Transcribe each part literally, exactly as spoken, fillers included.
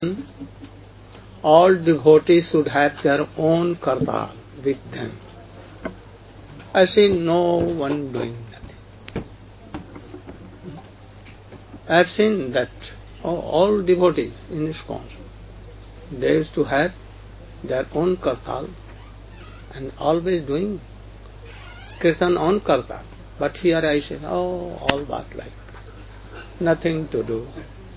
all devotees should have their own kartal with them. I see no one doing nothing. I have seen that oh, all devotees in ISKCON, they used to have their own kartal and always doing kirtan on kartal. But here I say, oh, all but like, nothing to do.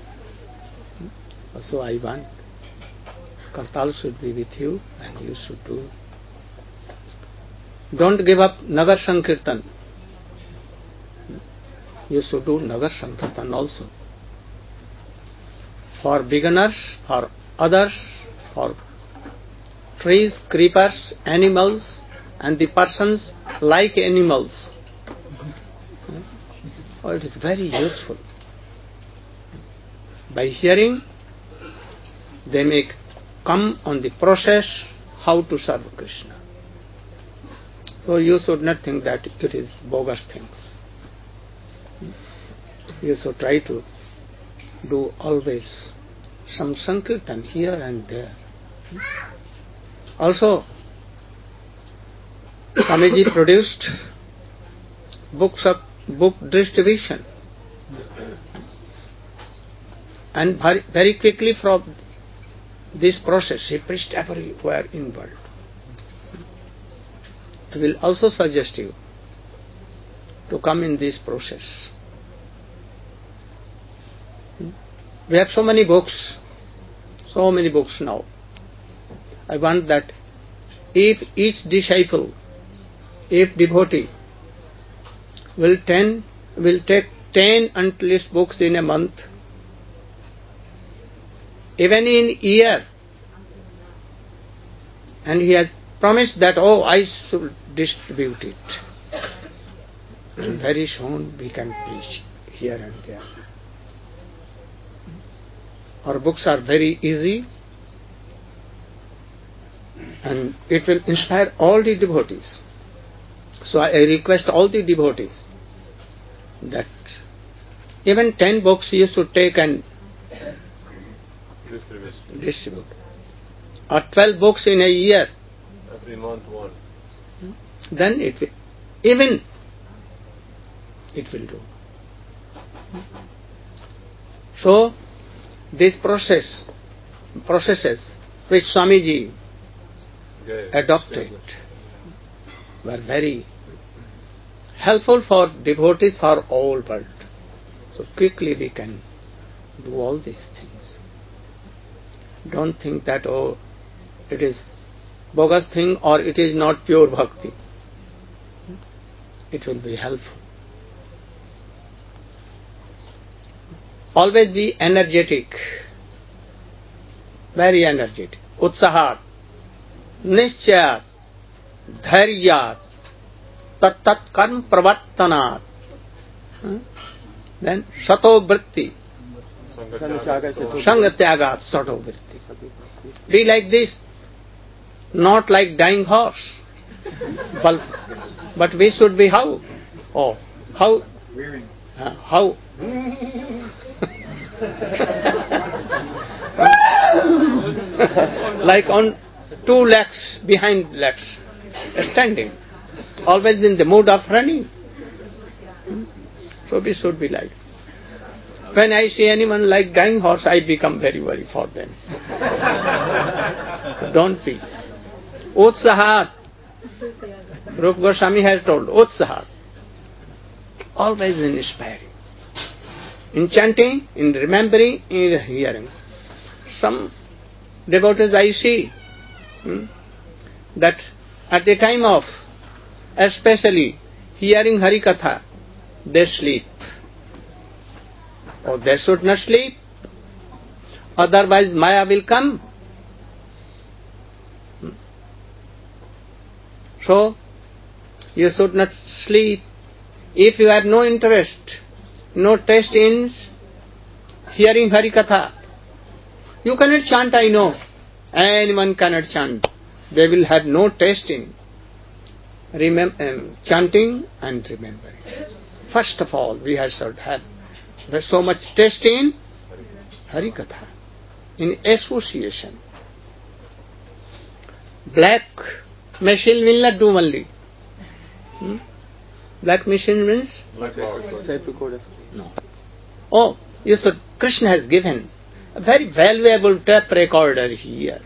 So I want kartal should be with you and you should do. Don't give up Nagar Sankirtan. You should do Nagar Sankirtan also. For beginners, for others, for trees, creepers, animals, and the persons like animals. Oh, it is very useful. By hearing, they may come on the process how to serve Krishna. So you should not think that it is bogus things. You should try to do always some Sankirtan here and there. Also, Swamiji produced books of book distribution, and very, very quickly from this process he preached everywhere in the world. I will also suggest you to come in this process. We have so many books, so many books now. I want that if each disciple, if devotee will ten, will take ten at least books in a month, even in year, and he has promised that, oh, I should distribute it. And very soon we can preach here and there. Our books are very easy and it will inspire all the devotees. So I request all the devotees that even ten books you should take and distribute. Or twelve books in a year. Every month one. Then it will, even it will do. So, this process, processes which Swamiji Okay. adopted were very helpful for devotees for all world. So quickly we can do all these things. Don't think that, oh, it is bogus thing or it is not pure bhakti. It will be helpful. Always be energetic, very energetic. Utsahat, nischayat, dhairyat, tat tat karm pravartanat. Hmm? Then sato vritti, sangatyagat sato vritti. Be like this, not like dying horse. But, but we should be how? Oh, how? Uh, how? Like on two legs, behind legs, standing, always in the mood of running. So we should be like. When I see anyone like dying horse, I become very worried for them. So don't be. Utsahat. Rupa Goswami has told, Utsahat. Always inspiring. In chanting, in remembering, in hearing. Some devotees I see hmm, that at the time of especially hearing Harikatha, they sleep. Or they should not sleep, otherwise Maya will come. Hmm. So, you should not sleep. If you have no interest, no taste in hearing Harikatha, you cannot chant, I know. Anyone cannot chant. They will have no taste in remem- um, chanting and remembering. First of all, we have should have so much taste in Harikatha. in association. Black machine will not do only. Hmm? Black machine means? Black box. No. Oh, yes, so Krishna has given a very valuable tape recorder here.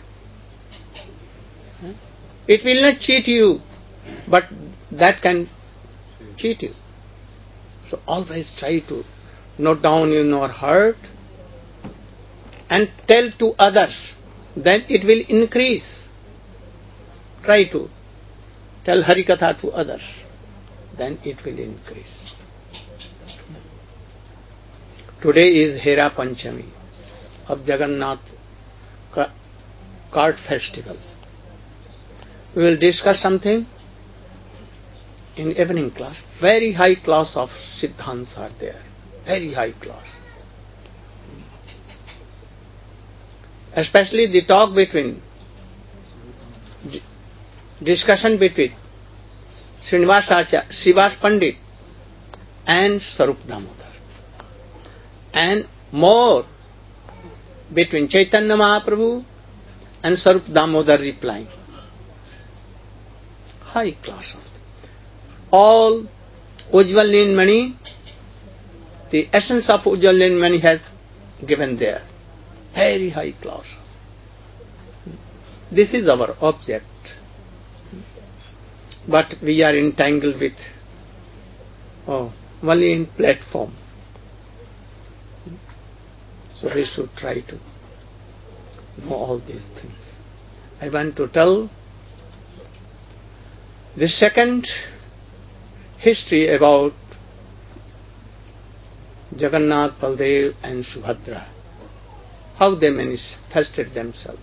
It will not cheat you, but that can cheat you. So always try to note down in your heart and tell to others, then it will increase. Try to tell Harikatha to others, then it will increase. Today is Hera Panchami of Jagannath Cart Festival. We will discuss something in evening class. Very high class of Siddhants are there. Very high class. Especially the talk between, discussion between Srinivas Acharya, Srivas Pandit and Sarup Damodar. And more between Chaitanya Mahaprabhu and Sarup Damodar replying. High class of them. All Ujjwal Nilmani, the essence of Ujjwal Nilmani has given there. Very high class. This is our object. But we are entangled with oh, only in platform. So we should try to know all these things. I want to tell the second history about Jagannath, Baldev and Subhadra, how they manifested themselves.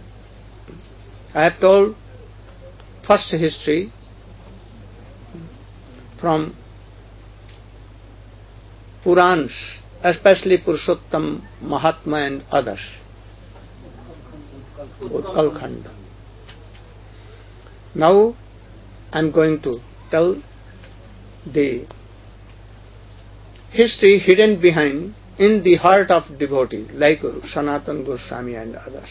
I have told first history from Purans, especially Purushottam, Mahatma and others. Utkal Khanda. Now I am going to tell the history hidden behind in the heart of devotee like Sanatana Goswami and others.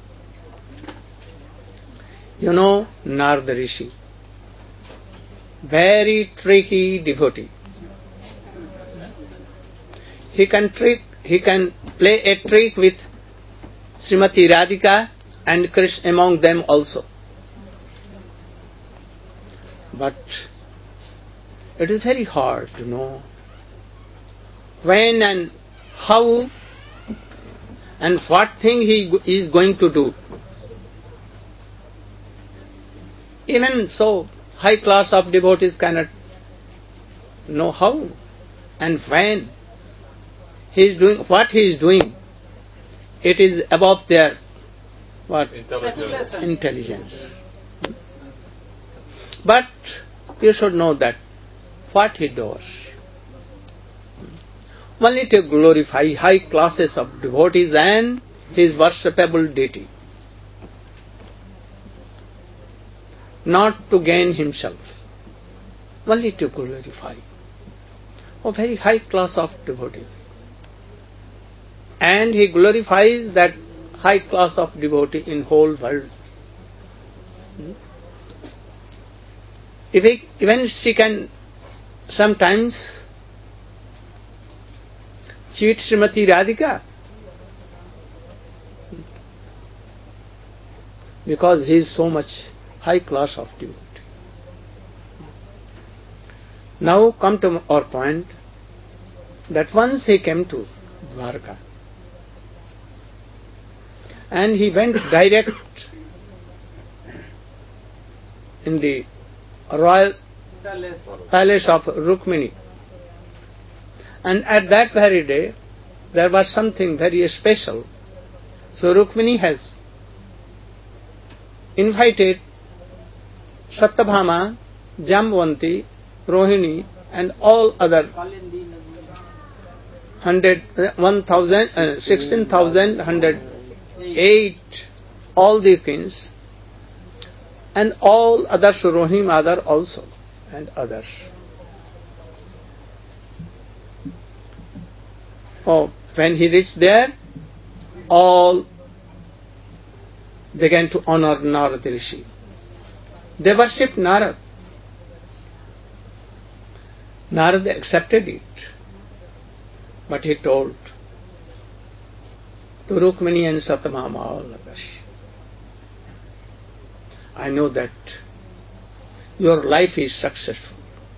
You know Narada Rishi, very tricky devotee. He can trick, he can play a trick with Srimati Radhika and Krishna among them also. But it is very hard to know when and how and what thing he is going to do. Even so, high class of devotees cannot know how and when he is doing what he is doing. It is above their what Intelligence. intelligence. But you should know that what he does, only to glorify high classes of devotees and his worshipable deity, not to gain himself, only to glorify a very high class of devotees. And he glorifies that high class of devotee in whole world. If he, even she can sometimes cheat Srimati Radhika, because he is so much high class of devotee. Now come to our point that once he came to Dwarka and he went direct in the royal palace of Rukmini, and at that very day there was something very special. So Rukmini has invited Satyabhama, Jambanti, Rohini and all other hundred, one thousand, uh, sixteen thousand, hundred eight, all the kings and all others, Rohini mother also and others. Oh, when he reached there, all began to honor Narad Rishi. They worshipped Narad. Narad accepted it. But he told to Rukmini and Satyabhama, all of us, I know that your life is successful.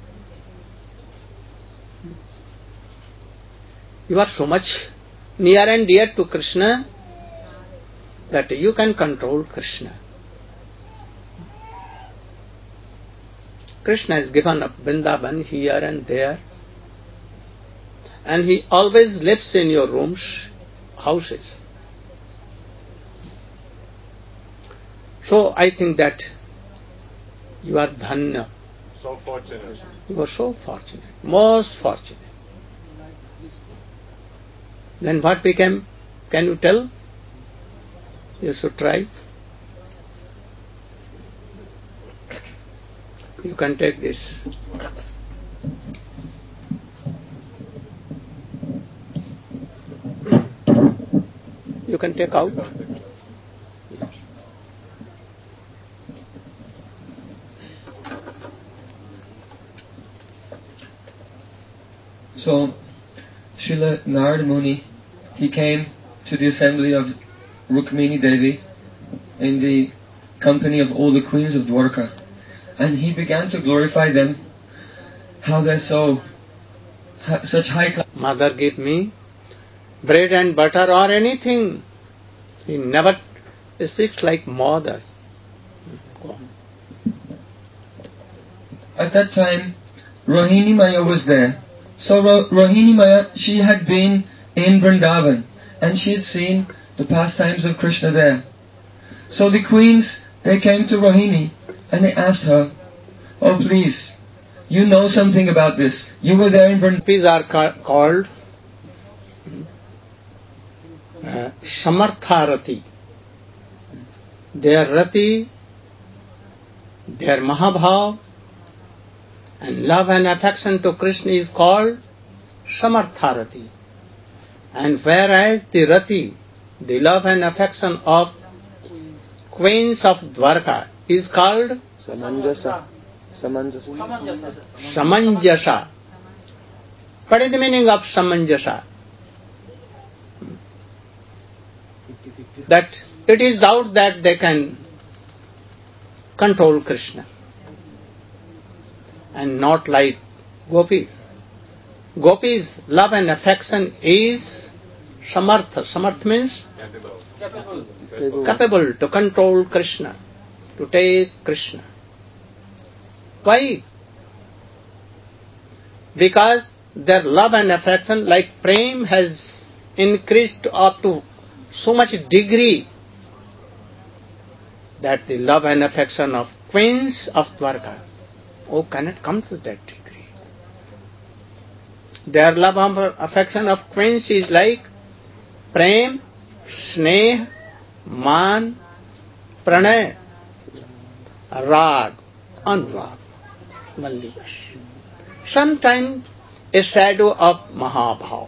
You are so much near and dear to Krishna that you can control Krishna. Krishna has given up Vrindavan here and there, and he always lives in your rooms, houses. So I think that you are dhanya. So fortunate. You are so fortunate, most fortunate. Then what became? Can you tell? You should try. You can take this. You can take out. So, Srila Narad Muni, he came to the assembly of Rukmini Devi in the company of all the queens of Dwarka, and he began to glorify them, how they're so ha, such high class. Mother, give me bread and butter or anything. He never speaks like mother. Go on. At that time, Rohini Maya was there. So Ro- Rohini Maya, she had been in Vrindavan, and she had seen the pastimes of Krishna there. So the queens, they came to Rohini and they asked her, oh please, you know something about this. You were there in Vrindavan. These are ca- called uh, Samartha-rati. Their rati, their mahabhav, and love and affection to Krishna is called Samartha-rati. And whereas the rati, the love and affection of queens of Dwarka, is called Samanjasa. Samanjasa. Samanjasa. What is the meaning of Samanjasa? That it is doubt that they can control Krishna, and not like gopis. Gopis' love and affection is samartha. Samartha means Capable. capable to control Krishna, to take Krishna. Why? Because their love and affection, like prem, has increased up to so much degree that the love and affection of queens of Dwarka, oh, cannot come to that degree. Their love and affection of queens is like prem, sneh, man, pranay, rag, anurag, mallivash. Sometimes a shadow of Mahabhav,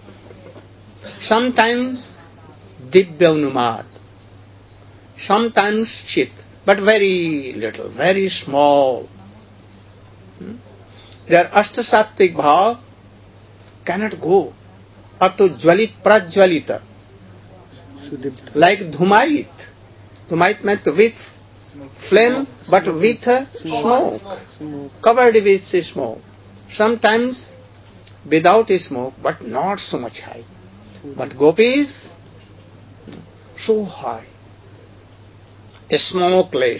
sometimes Divyavnumad, sometimes Chit, but very little, very small. Hmm? Their Ashtasattvik Bhav cannot go up to Jvalit Prajvalita, like Dhumait. Dhumait meant with flame, but with smoke, covered with smoke. Sometimes without smoke, but not so much high. But gopis, so high, smokeless,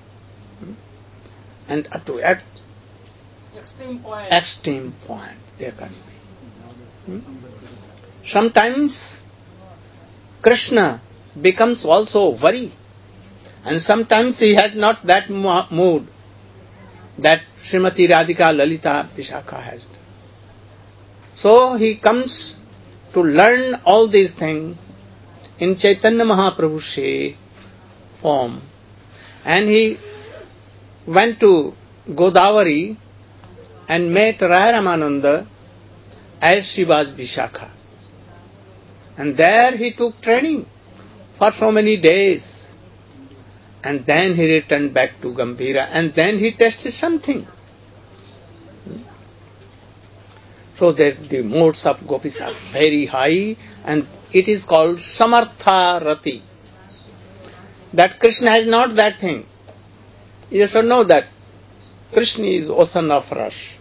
and up to at Extreme point. extreme point they can be. Hmm? Sometimes Krishna becomes also worry, and sometimes he has not that mo- mood that Srimati Radhika Lalita Vishakha has. So he comes to learn all these things in Chaitanya Mahaprabhu's form, and he went to Godavari and met Raya Ramananda as she was Vishakha. And there he took training for so many days. And then he returned back to Gambhira, and then he tasted something. So that the modes of gopis are very high, and it is called Samartha Rati. That Krishna has not that thing. You should know that Krishna is ocean of rush.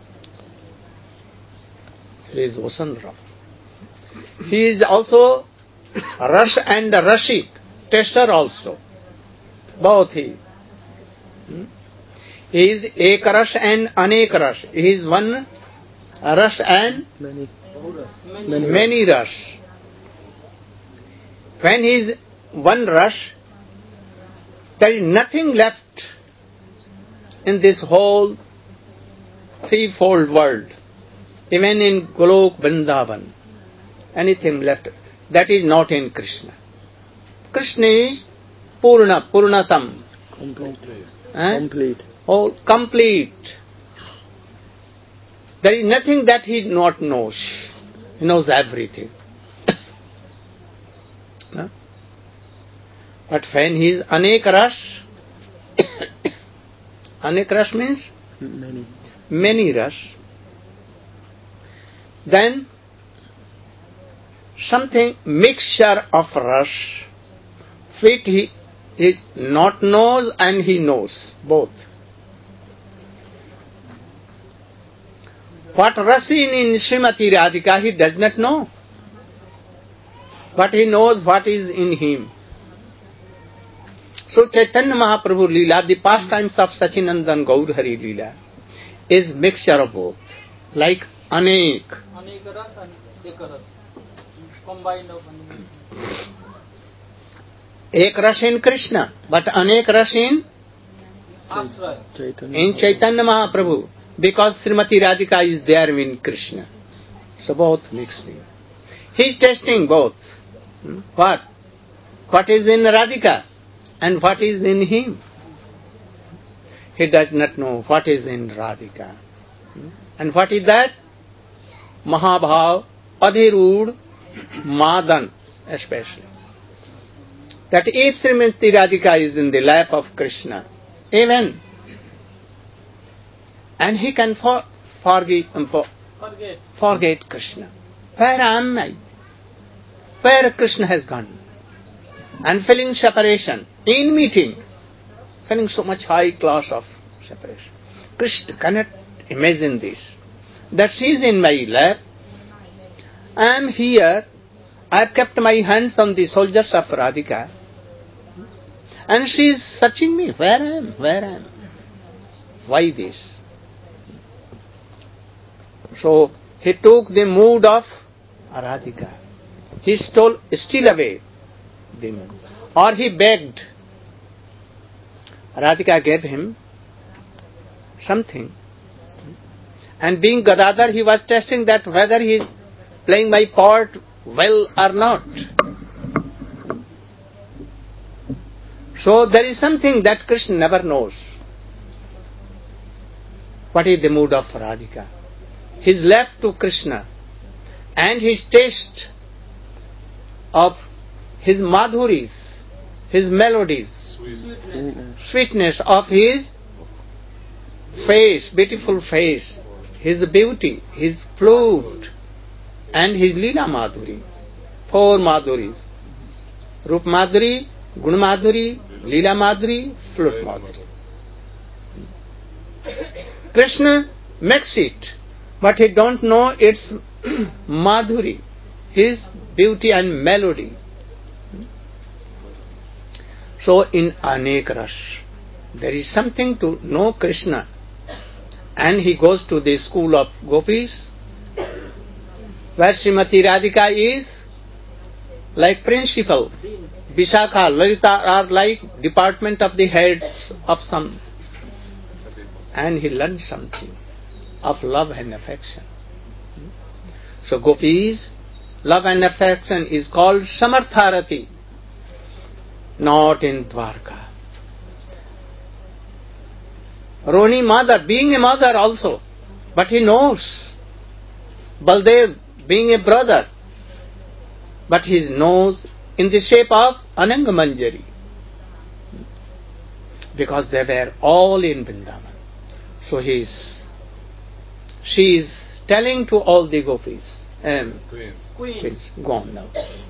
He is ocean of. He is also rush and rashik, tester also. Both he. Hmm? He is ek rush and anek rush. He is one rush and Many. many, many rush. When he is one rush, there is nothing left in this whole threefold world. Even in Golok Vrindavan, anything left, that is not in Krishna. Krishna is Purna, Purnatam. Complete. Eh? Complete. All complete. There is nothing that he not knows. He knows everything. No? But when he is Anek Ras, Anek Ras means Many. many Ras, then something mixture of Ras, fit he, he not knows and he knows both. What Ras in, in Srimati Radhika he does not know, but he knows what is in him. So Chaitanya Mahaprabhu Leela, the pastimes of Sachinandan Gaur Hari Leela, is mixture of both, like Anek. Anek ras and ek ras. Combined of animals. Ek ras in Krishna, but Anek ras in, Ashraya. Chaitanya. in Chaitanya Mahaprabhu, because Srimati Radhika is there in Krishna. So both mixing. He is testing both. Hmm? What? What is in Radhika and what is in him? He does not know what is in Radhika. Hmm? And what is that? Mahabhav, Adhirud, Madan especially. That if Srimati Radhika is in the lap of Krishna, even, and he can for, forgive, um, for, Forget. forget Krishna. Where am I? Where Krishna has gone? And feeling separation, in meeting, feeling so much high class of separation. Krishna cannot imagine this. That she is in my lap, I am here, I have kept my hands on the soldiers of Radhika, and she is searching me, where I am, where I am. Why this? So he took the mood of Radhika. He stole, still away the mood. Or he begged. Radhika gave him something. And being Gadadhar, he was testing that whether he is playing my part well or not. So there is something that Krishna never knows. What is the mood of Radhika? He is left to Krishna, and his taste of his madhuris, his melodies, Sweetness. sweetness of his face, beautiful face, his beauty, his flute, and his lila madhuri. Four madhuris. Rup madhuri, gun madhuri, lila madhuri, flute madhuri. Krishna makes it, but he don't know its madhuri, his beauty and melody. So in Anek Ras, there is something to know Krishna, and he goes to the school of gopis, where Srimati Radhika is like principal, Vishakha, Lalita are like department of the heads of some, and he learns something of love and affection. So gopis, love and affection is called Samartharati, not in Dwarka. Rohini mother, being a mother also, but he knows. Baldev being a brother, but he knows in the shape of Ananga Manjari. because they were all in Vrindavan. So he is, she is telling to all the gopis, um, Queens. Queens. queens, go on now.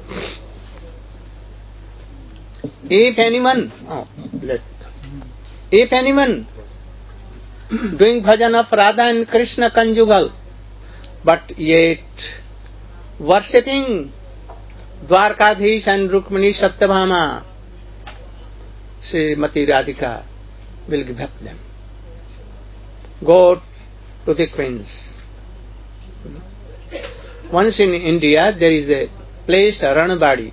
If anyone, oh, let, if anyone doing bhajan of Radha and Krishna conjugal, but yet worshipping Dwarkadhish and Rukmini Satyabhama, Srimati Radhika will give up them. Go to the queens. Once in India there is a place, Ranbadi,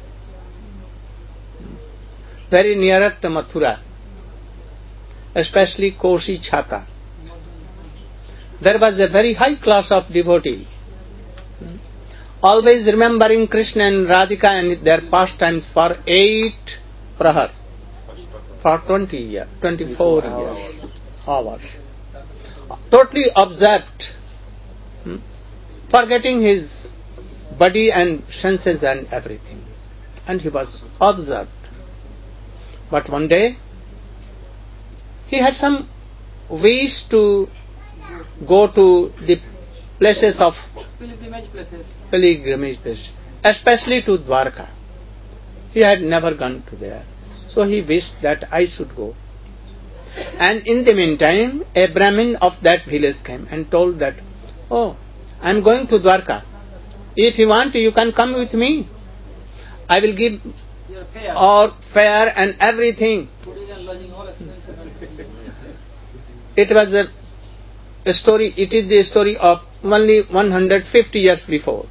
very near to Mathura, especially Koshi Chhata. There was a very high class of devotee, always remembering Krishna and Radhika and their pastimes for eight prahar, for twenty years, twenty-four years, hours. Totally observed, forgetting his body and senses and everything. And he was observed. But one day, he had some wish to go to the places of Pilgrimage places. pilgrimage places, especially to Dwarka. He had never gone to there. So he wished that I should go. And in the meantime, a Brahmin of that village came and told that, oh, I am going to Dwarka. If you want, you can come with me. I will give Your fare. all fare and everything. Food and lodging, all expenses. It was a, a story, it is the story of only one hundred fifty years before.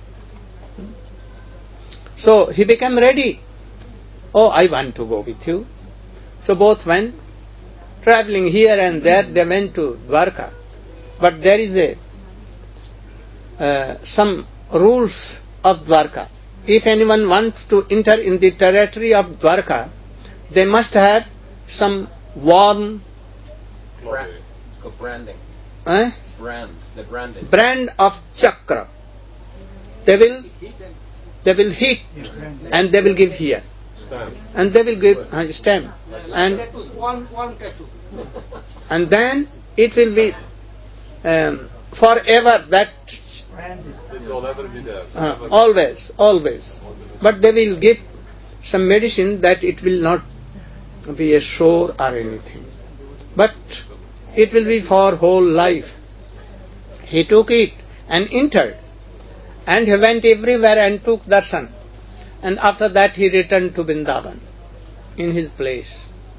So he became ready. Oh, I want to go with you. So both went, traveling here and there, they went to Dwarka. But there is a uh, some rules of Dwarka. If anyone wants to enter in the territory of Dwarka, they must have some worn Glory. Go branding. eh, Brand. The branding. brand of chakra. They will Heat and they will hit and they will give here. Stamp. And they will give uh, stamp. And tattoos. One, one tattoo. and then it will be um, forever that It will never be there. uh, Never. always, always. But they will give some medicine that it will not be a sore or anything. But it will be for whole life. He took it and entered. And he went everywhere and took darshan. And after that he returned to Vrindavan in his place.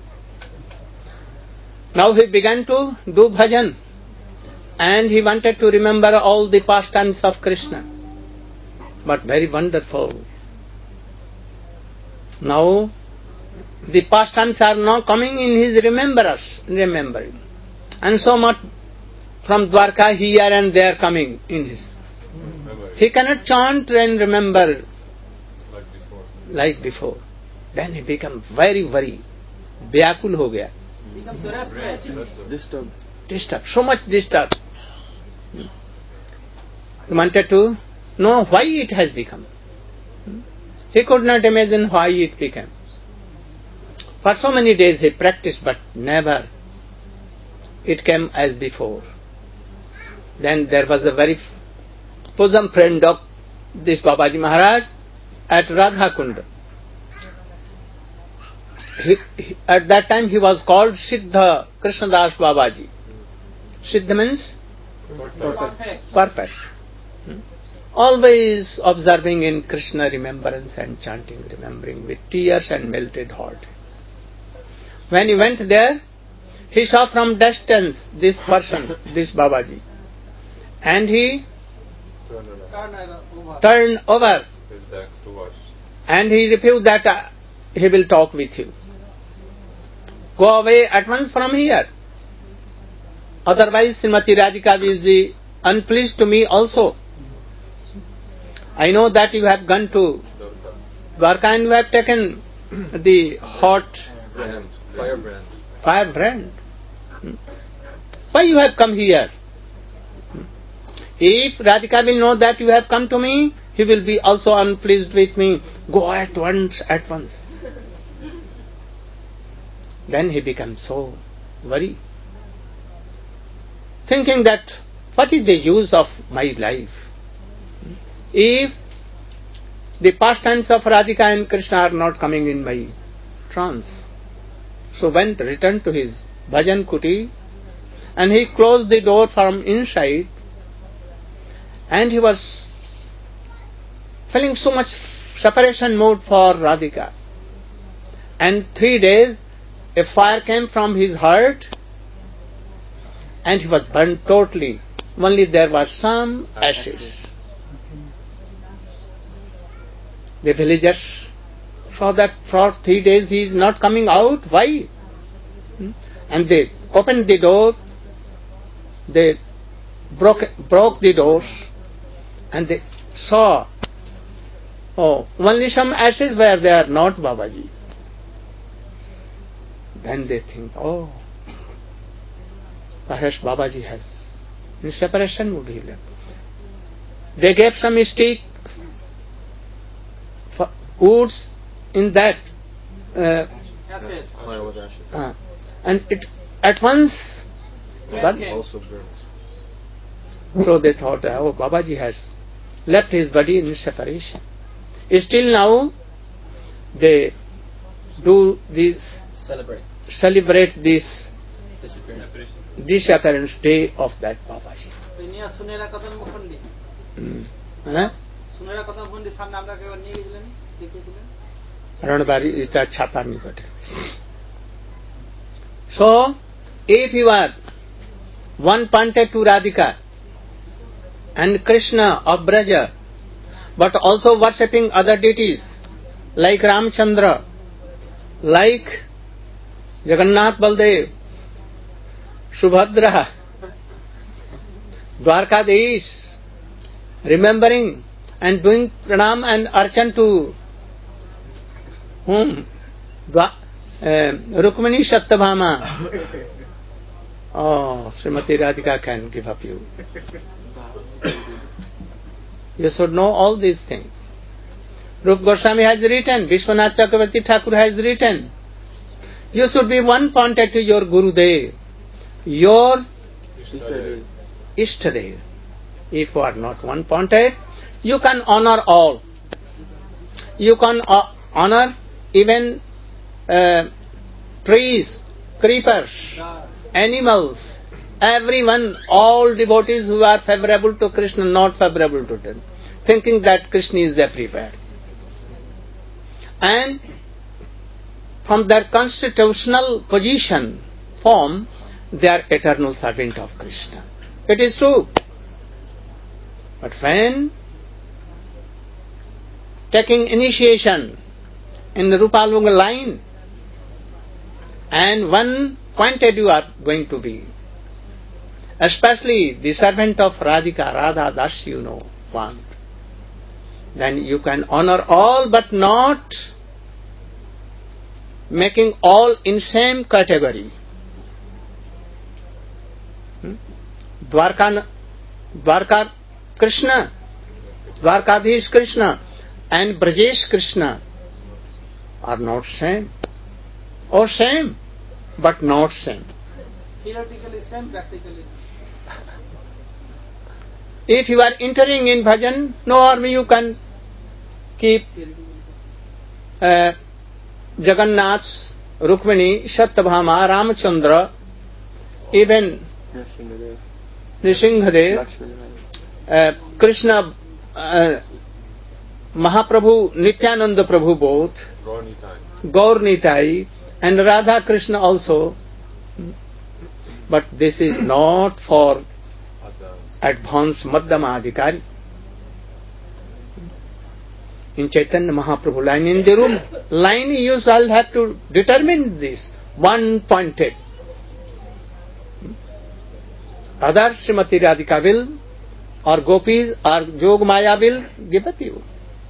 Now he began to do bhajan. And he wanted to remember all the pastimes of Krishna. But very wonderful. Now the pastimes are now coming in his remembrance, remembering. And so much from Dwarka here and there coming in his. Memory. He cannot chant and remember Like before. like before. Then he become very, very vyakul ho gaya. Becomes restless. Disturbed. Disturbed, so much disturbed. He wanted to know why it has become. He could not imagine why it became. For so many days he practiced, but never it came as before. Then there was a very bosom friend of this Babaji Maharaj at Radha Kund. He, he, at that time he was called Siddha Krishnadas Babaji. Siddha means Perfect. perfect. Hmm? Always observing in Krishna remembrance and chanting, remembering with tears and melted heart. When he went there, he saw from distance this person, this Babaji. And he Turn around. Turn over. turned over His back to us. and he refused that uh, he will talk with you. Go away at once from here. Otherwise, Srimati Radhika will be unpleased to me also. I know that you have gone to Dwarka. Dwarka and you have taken the hot Brand. Firebrand. firebrand. Hmm. Why you have come here? Hmm. If Radhika will know that you have come to me, he will be also unpleased with me. Go at once, at once. Then he becomes so worry, thinking that what is the use of my life if the pastimes of Radhika and Krishna are not coming in my trance. So went, returned to his bhajan kuti, and he closed the door from inside, and he was feeling so much separation mood for Radhika. And three days a fire came from his heart and he was burnt totally. Only there was some ashes. The villagers saw that for three days he is not coming out. Why? And they opened the door, they broke, broke the doors, and they saw, oh, only some ashes were there, not Babaji. Then they think, oh, perhaps Babaji has in separation would he left. They gave some stick, for woods in that, uh, Ashes. Fire with ashes. uh, and it at once Flame burned. came. Also burns. So they thought, oh, Babaji has left his body in separation. Still now, they do this, Celebrate. celebrate this Disappearance. disappearance day of that Babaji. দুনিয়া সুনেরা কদম মুখন্ডি Hmm. Huh? সুনেরা কদম মুখন্ডি সামনে আমরা কেবল নিয়ে গেছিলেন দেখেছিলেন Ranbari ita chhapar nikate. So, if you are one pointed to Radhika and Krishna of Braja, but also worshipping other deities like Ramchandra, like Jagannath Baldev, Subhadra, Dwarkadish, remembering and doing pranam and archan to whom? Dwa, uh, Rukmini Satyabhama. Oh, Srimati Radhika can give up you. You should know all these things. Rup Goswami has written, Vishwanath Chakravarti Thakur has written. You should be one pointed to your Gurudev, your Ishtadev. Ishtadev. If you are not one pointed, you can honor all. You can uh, honor even uh, trees, creepers, animals, everyone, all devotees who are favorable to Krishna, not favorable to them, thinking that Krishna is everywhere. And from their constitutional position, form, they are eternal servant of Krishna. It is true. But when taking initiation in the Rupalunga line, and one pointed you are going to be, especially the servant of Radhika, Radha Das, you know, one, then you can honor all, but not making all in same category. Hmm? Dwarka, Dwarka Krishna, Dwarkadhish Krishna and Brajesh Krishna are not same. Or same, but not same. theoretically same, practically If you are entering in bhajan, no harm, you can keep uh, Jagannath, Rukmini, Satyabhama, Ramchandra, even Nrsimhadev, uh, Krishna, uh, Mahaprabhu, Nityananda Prabhu both, Gaur Nitai. Gaur Nitai, and Radha Krishna also. But this is not for Advance. advanced Madhyama Adhikari. In Chaitanya Mahaprabhu line, in the room line, you shall have to determine this, one pointed. Other Srimati Radhika will, or Gopis, or Jog Maya will give up you.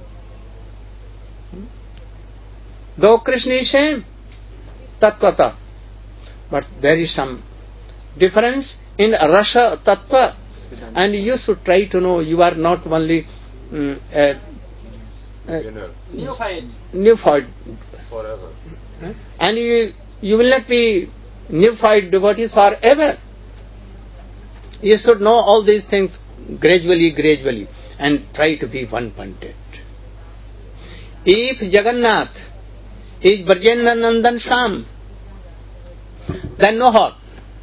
Though Krishna is same, Tattvata, but there is some difference in Rasa Tattva, and you should try to know you are not only um, a, a Inner. neophyte. neophyte, Forever. and you, you will not be neophyte devotees forever. You should know all these things gradually, gradually, and try to be one-pointed. If Jagannath is Brajendra Nandan Sham, then no harm.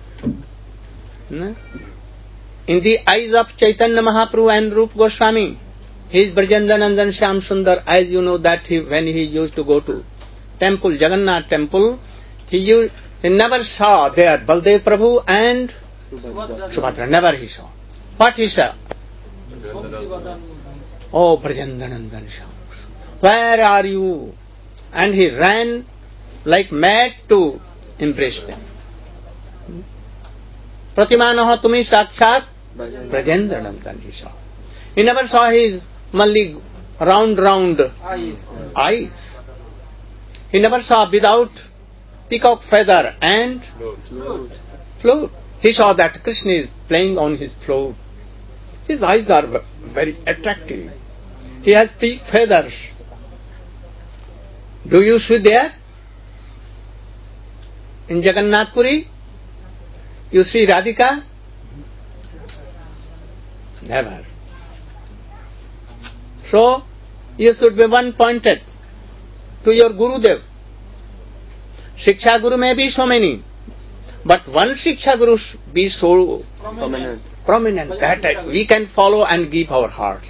In the eyes of Chaitanya Mahaprabhu and Rupa Goswami, he is Brajendra Nandan Sham Sundar. As you know that he, when he used to go to temple, Jagannath temple, he, used, he never saw there Baldev Prabhu and Subhadra. Never he saw. What he saw? Oh, Brajendra Nandan Sham. Where are you? And he ran like mad to embrace them. Pratimanoha tumi sakshat Brajendra Nandan he saw. He never saw his malli round round eyes. eyes. He never saw without peacock feather and Flute. flute. He saw that Krishna is playing on his flute. His eyes are very attractive. He has peak feathers. Do you see there? In Jagannath Puri, you see Radhika? Never. So, you should be one-pointed to your Gurudev. Shiksha Guru may be so many, but one Shiksha Guru be so Prominent. prominent that we can follow and give our hearts.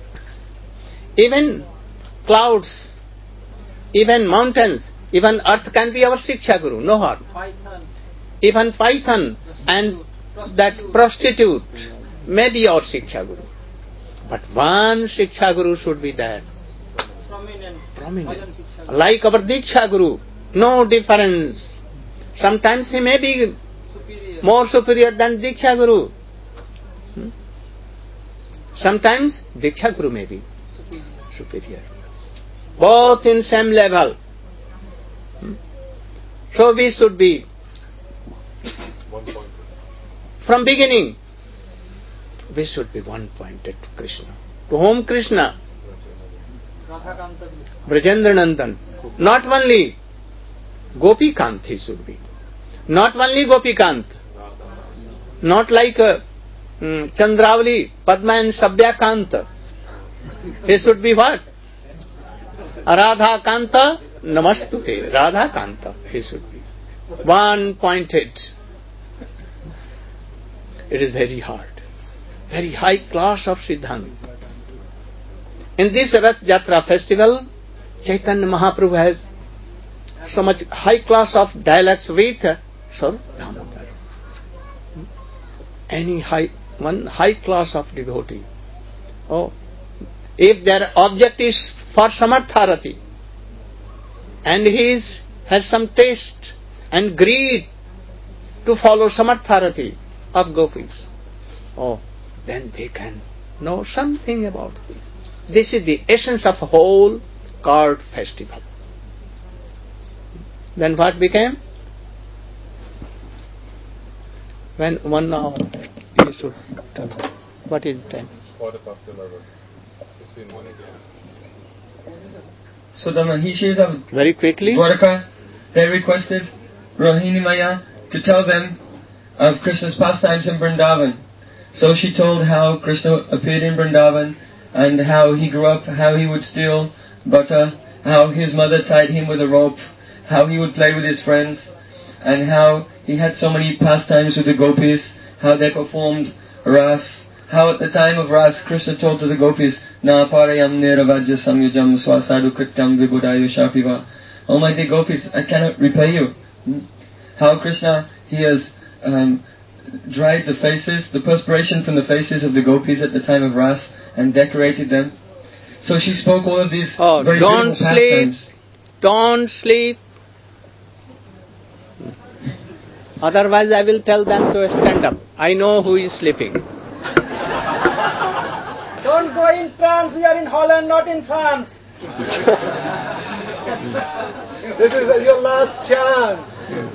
Even clouds, even mountains, even earth can be our Shiksha Guru, no harm. Python. Even python and that prostitute may be our Shiksha Guru. But one Shiksha Guru should be there. Prominent. Prominent. Like our Diksha Guru, no difference. Sometimes he may be Superior. more superior than Diksha Guru. Hmm? Sometimes Diksha Guru may be Superior. superior. Both in same level. Hmm? So we should be One point. from beginning. We should be one-pointed to Krishna. To whom Krishna? Radhakanta Krishna. Brajendra Nandan. Not only Gopikant he should be. Not only Gopikant. Not like uh, um, Chandravali, Padma and Sabhyakant. He should be what? Radha Kanta Namastute. Radha Kanta he should be. One-pointed. It is very hard. Very high class of Siddhanta. In this Rath Jatra festival, Chaitanya Mahaprabhu has so much high class of dialects with Sarup Damodar. Any high, one high class of devotee. Oh, if their object is for Samartharati, and he is, has some taste and greed to follow Samartharati of gopis, oh, then they can know something about this. This is the essence of a whole called festival. Then what became? When one hour you should tell. What is the time? Quarter past eleven. Fifteen minutes. So the Mahishis of Very quickly. Dwarka, they requested Rohini Maya to tell them of Krishna's pastimes in Vrindavan. So she told how Krishna appeared in Vrindavan and how he grew up, how he would steal butter, how his mother tied him with a rope, how he would play with his friends, and how he had so many pastimes with the gopis, how they performed ras, how at the time of ras Krishna told to the gopis, Na parayam niravajya samyajam swasadu krityam vibudayu shapiva. Oh my dear gopis, I cannot repay you. Hmm? How Krishna, he has um, dried the faces, the perspiration from the faces of the gopis at the time of ras and decorated them. So she spoke all of these Oh, very don't beautiful sleep. pastimes. Don't sleep. Otherwise I will tell them to stand up. I know who is sleeping. Don't go in France. We are in Holland, not in France. This is your last chance.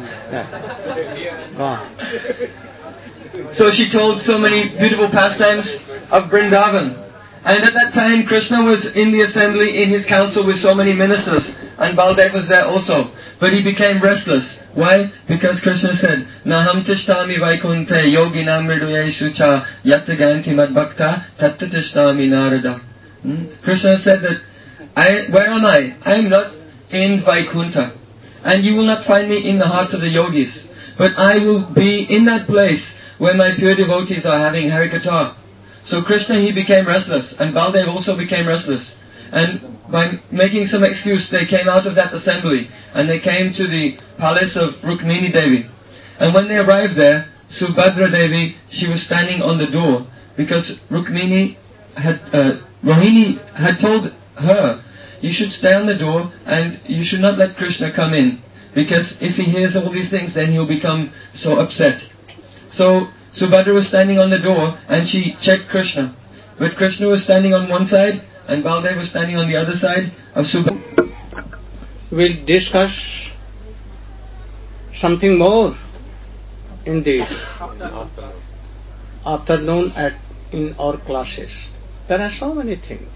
Go on. So she told so many beautiful pastimes of Vrindavan. And at that time Krishna was in the assembly, in his council with so many ministers. And Baldev was there also. But he became restless. Why? Because Krishna said, Naham tishtami vaikunte yogina mriduyeshu cha yattaganti madbhakta tatta tishtami narada. Hmm? Krishna said that, I, where am I? I am not in Vaikuntha. And you will not find me in the hearts of the yogis. But I will be in that place where my pure devotees are having Harikatha. So Krishna, he became restless. And Baldev also became restless. And by making some excuse, they came out of that assembly. And they came to the palace of Rukmini Devi. And when they arrived there, Subhadra Devi, she was standing on the door. Because Rukmini had, uh, Rohini had told her, you should stay on the door and you should not let Krishna come in. Because if he hears all these things, then he'll become so upset. So Subhadra was standing on the door and she checked Krishna. But Krishna was standing on one side and Baldev was standing on the other side of Subhadra. We'll discuss something more in this Afternoon. afternoon at in our classes. There are so many things.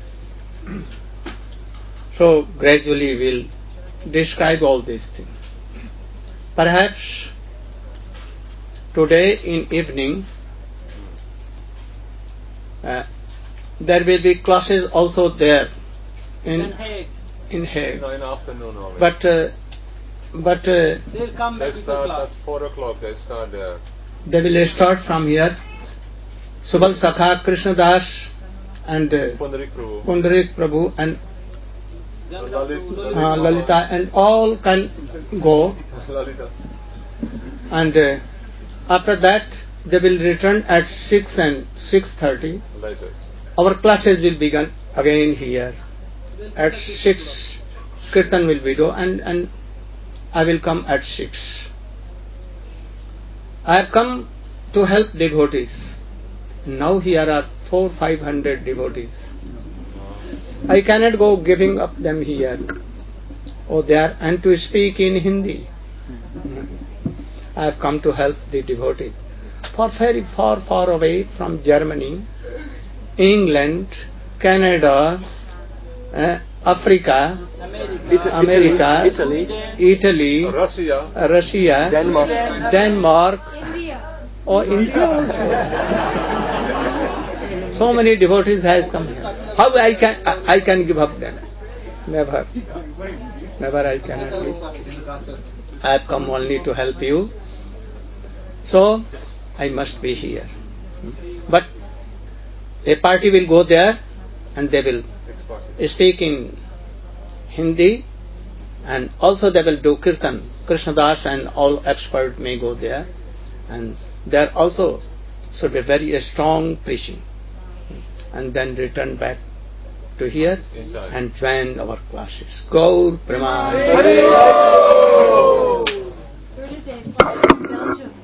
So gradually we'll describe all these things. Perhaps today in evening uh, there will be classes also there in In Hague. in Hague. No, in afternoon only. But uh, but uh, They'll come they back before start class. at four o'clock. They start there. they will start from here. Subal Sakha, Krishna Das and uh, Pundarik Prabhu. Pundarik Prabhu and Then Lalit- to uh, Lalita and all can go, Lalita. and uh, after that they will return at six and six thirty. Later. Our classes will begin again here at six. Kirtan will be do and and I will come at six. I have come to help devotees. Now here are four five hundred devotees. I cannot go giving up them here or there and to speak in Hindi. I have come to help the devotees. For very far, far away from Germany, England, Canada, uh, Africa, America, America, Italy, Italy, Russia. uh, Russia, Denmark. Denmark, or India. So many devotees have come here. How I can I can give up them? Never. Never I cannot give. I have come only to help you. So I must be here. But a party will go there and they will Next party. speak in Hindi and also they will do Kirtan. Krishnadas and all experts may go there, and there also should be very strong preaching, and then return back to here In time. and join our classes. Gaur Praman. Third day, Belgium.